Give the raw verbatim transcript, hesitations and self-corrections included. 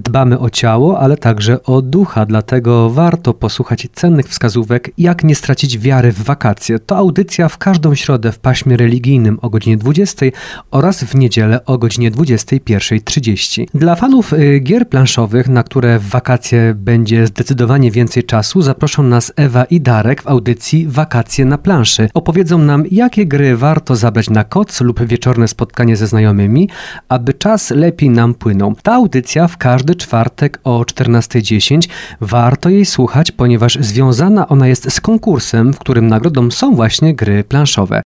Dbamy o ciało, ale także o ducha, dlatego warto posłuchać cennych wskazówek, jak nie stracić wiary w wakacje. To audycja w każdą środę w paśmie religijnym o godzinie dwudziestej oraz w niedzielę o godzinie dwudziestej pierwszej trzydzieści. Dla fanów y, gier planszowych, na które w wakacje będzie zdecydowanie więcej czasu, zaproszą nas Ewa i Darek w audycji Wakacje na planszy. Opowiedzą nam, jakie gry warto zabrać na koc lub wieczorne spotkanie ze znajomymi, aby czas lepiej nam płynął. Ta audycja w każdy czwartek o czternasta dziesięć. Warto jej słuchać, ponieważ związana ona jest z konkursem, w którym nagrodą są właśnie gry planszowe.